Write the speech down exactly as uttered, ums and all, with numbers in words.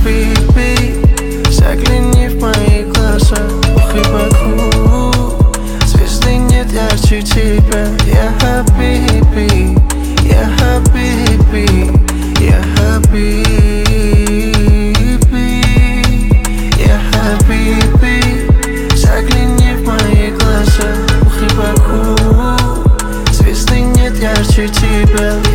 хабиби, загляни в мои глаза, ох и Баку. Звезды нет ярче тебя, я хабиби, я хабиби, я хабиби, я хабиби. Загляни в мои глаза, ох и Баку. Звезды нет ярче тебя.